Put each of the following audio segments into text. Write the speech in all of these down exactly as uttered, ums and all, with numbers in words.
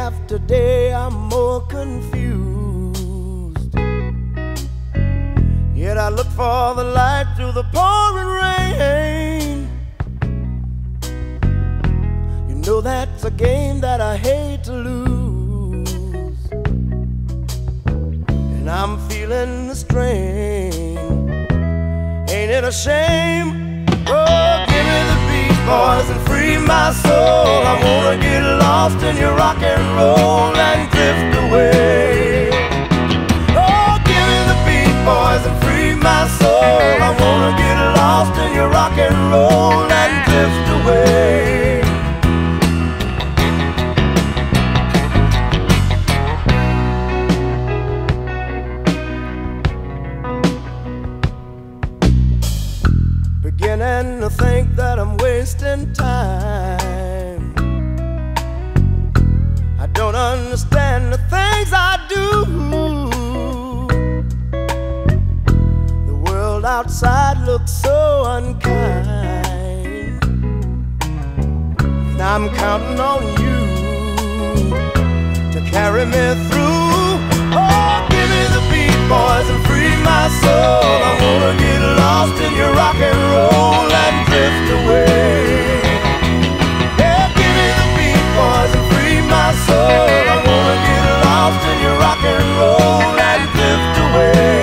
after day I'm more confused. Yet I look for the light through the pouring rain. You know that's a game that I hate to lose, and I'm feeling the strain. Ain't it a shame? Oh, give me the beat, boys, and free my soul. I wanna get lost in your rock and roll and drift away. Oh, give me the beat, boys, and free my soul. I wanna get lost in your rock and roll and drift away. Beginning to think that I'm wasting time. I don't understand the things I do. The world outside looks so unkind, and I'm counting on you to carry me through. Oh, give me the beat, boys, and free my soul. I wanna get lost in your rock and roll and drift away. Yeah, give me the beat, boys, and free my soul. I wanna get lost in your rock and roll and drift away.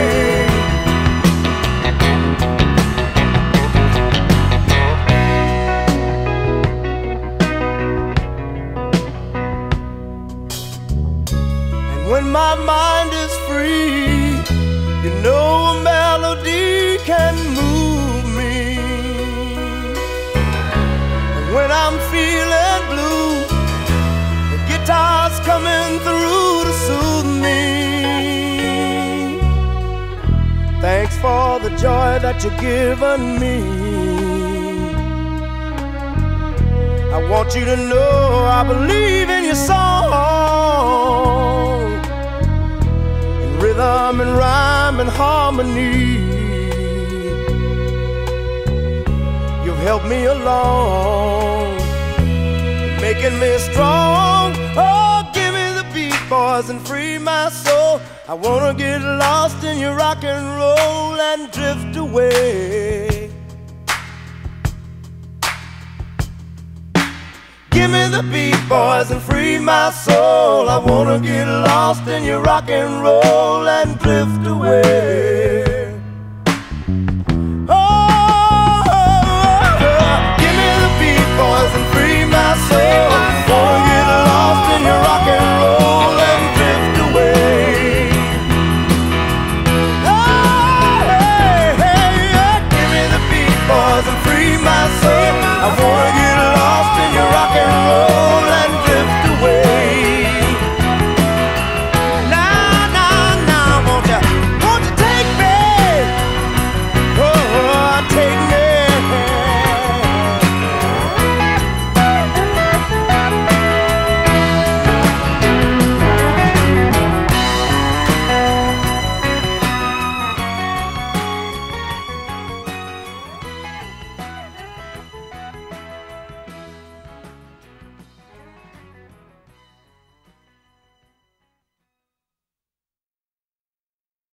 And when my mind is free, you know a melody can move me. And when I'm feeling blue, the guitar's coming through to soothe me. Thanks for the joy that you've given me. I want you to know I believe in your song, rhythm and rhyme and harmony. You've helped me along, making me strong. Oh, give me the beat, boys, and free my soul. I wanna get lost in your rock and roll and drift away. Give me the beat, boys, and free my soul. I wanna get lost in your rock and roll and drift away.